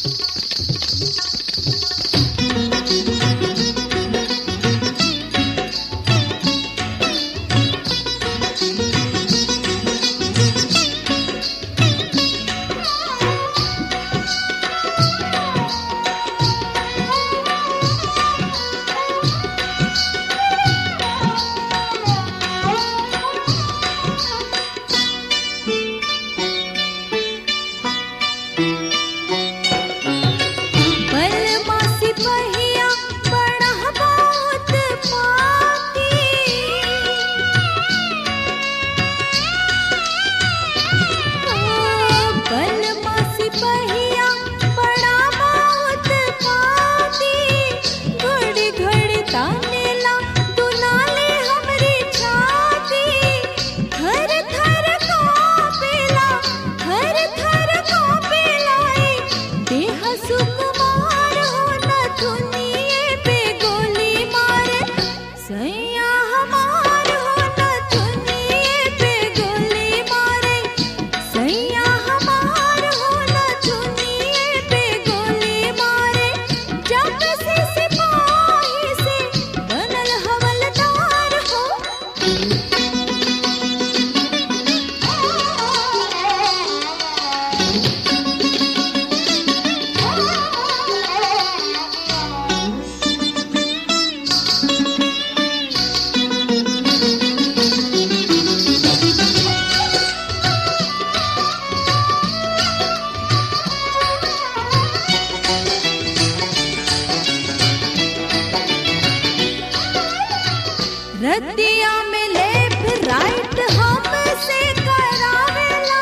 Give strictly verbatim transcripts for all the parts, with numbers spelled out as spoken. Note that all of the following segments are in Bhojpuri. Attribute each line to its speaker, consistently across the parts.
Speaker 1: रतिया में लेफ्ट राइट हमसे करावेला,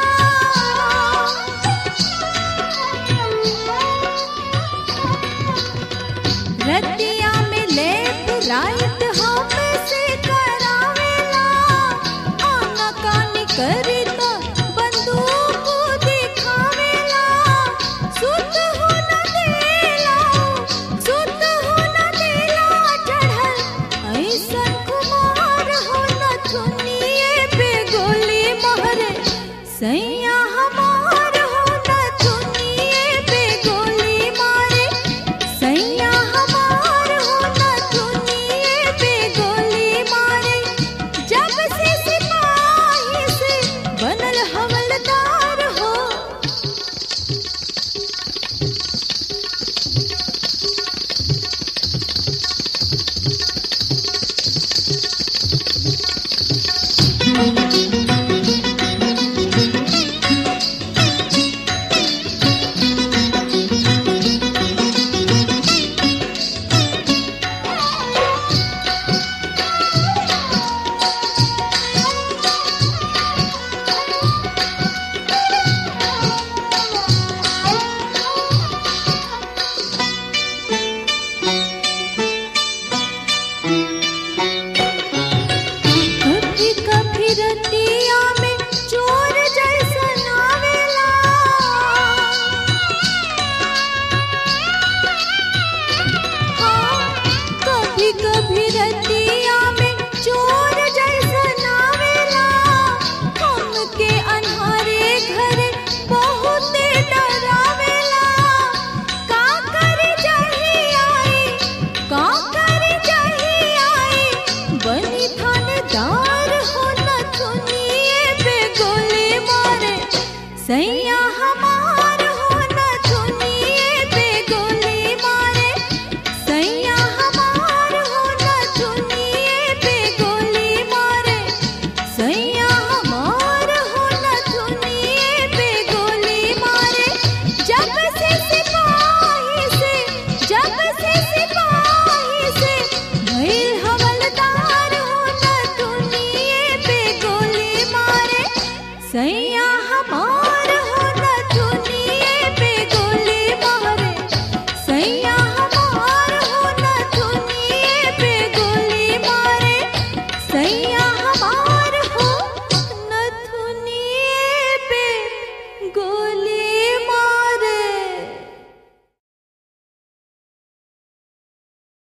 Speaker 1: रतिया में लेफ्ट राइट हमसे करावेला, आना कानी करी तो बंदूक दिखावेला, सुत हो न देला, सुत हो न देला चढ़ल ऐसन कुमार हो न दुनिये पे गोली मारे, सैया हमार हो न दुनिये पे गोली मारे, सैया हमार हो न दुनिये पे गोली मारे, जब से सिपाही से बनल हवलदार हो। कभी कभी रतिया में चोर जैसन आवेला, हाँ, कभी कभी रतिया में चोर जैसन आवेला, हमके अन्हारे घरे बहुते डरावेला, का करे जाही आई, का करे जाही आई, बनी थानेदार हो न दुनिये पे गोली मारे, सैया हमार हो न दुनिये पे गोली मारे, सैया हमार हो न दुनिये पे गोली मारे, सैया हमार हो न दुनिये पे गोली मारे, जब से सिपाही से, जब से सिपाही से भइल हवलदार हो न दुनिये पे गोली मारे, सैया हमार